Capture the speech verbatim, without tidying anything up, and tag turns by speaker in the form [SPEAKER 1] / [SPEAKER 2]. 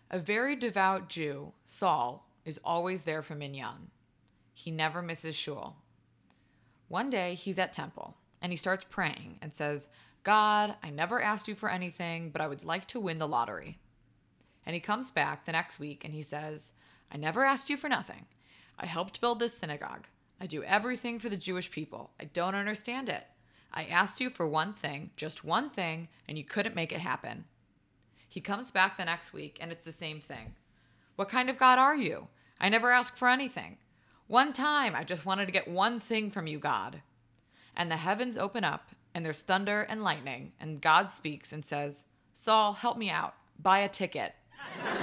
[SPEAKER 1] A very devout Jew, Saul, is always there for Minyan. He never misses shul. One day he's at temple and he starts praying and says, God, I never asked you for anything, but I would like to win the lottery. And he comes back the next week and he says, I never asked you for nothing. I helped build this synagogue. I do everything for the Jewish people. I don't understand it. I asked you for one thing, just one thing, and you couldn't make it happen. He comes back the next week and it's the same thing. What kind of God are you? I never asked for anything. One time I just wanted to get one thing from you, God. And the heavens open up and there's thunder and lightning and God speaks and says, Saul, help me out. Buy a ticket.